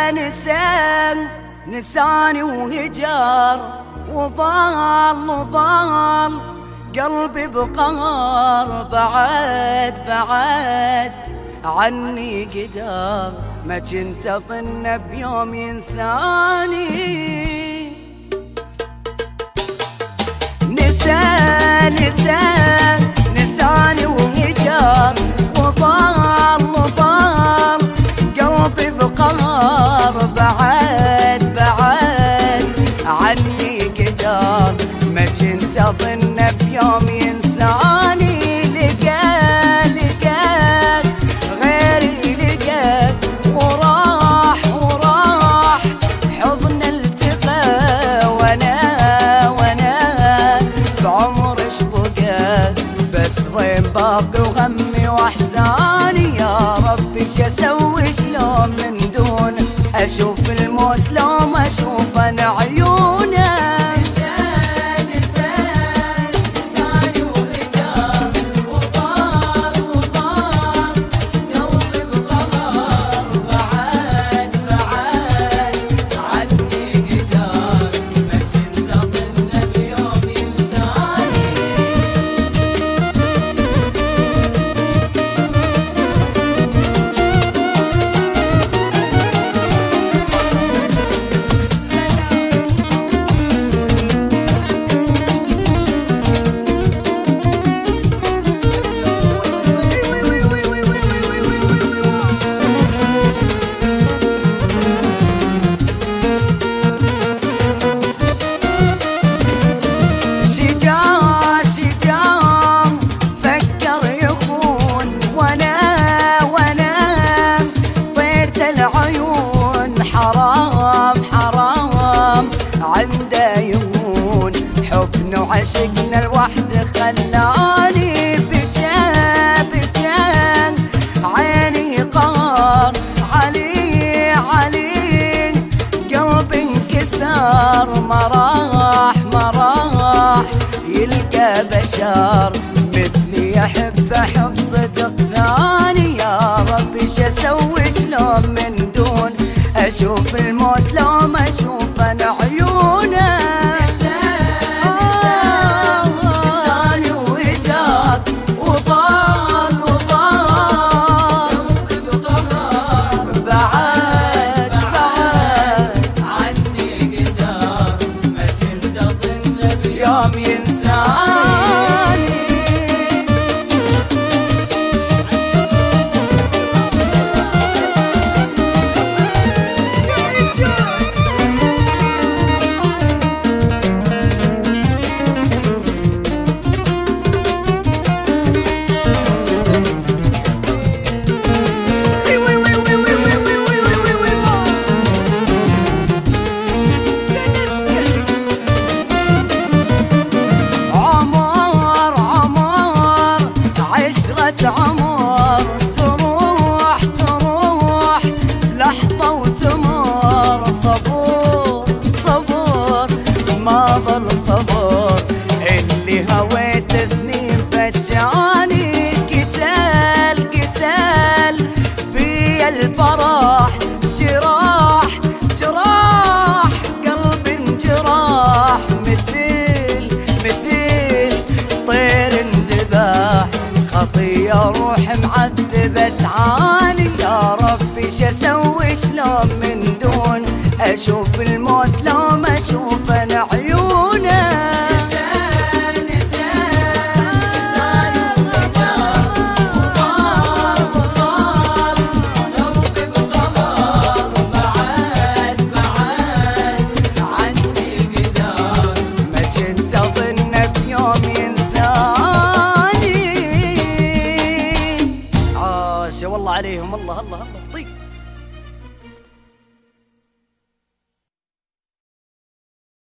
نساني وهجر وظل قلبي بقهر بعد عني قدر ما كنت اظن بيوم ينساني نساني وهجر وظل قلبي بقهر بعد عني قدر ما كنت اظن بيوم ينساني لقى غيري لقى وراح حضن التقى وانا بعمر ايش بقى بس ضيم باقي وهمي واحزاني يا ربي ايش اسوي شلون من دون اشوف الموت لو ما اشوف انا عيونه عشقنا الوحد خلاني بكى عيني قهر علي قلبي انكسر ما راح يلقى بشر مثلي يحب حب صدق ثاني يا ربي ايش اسوي شلون من دون اشوف الموت لو ما اشوف انا عيونه عمر تروح لحظة وتمر صبور ما ظل صبر اللي هويت سنين فجاني قتال في الفرح جراح قلبي انجراح مثل طير اندباح خطية روح معذبة تعاني يا ربي ايش اسوي شلون من دون اشوف الموت لو ما اشوف انا عيونه والله عليهم الله طيب.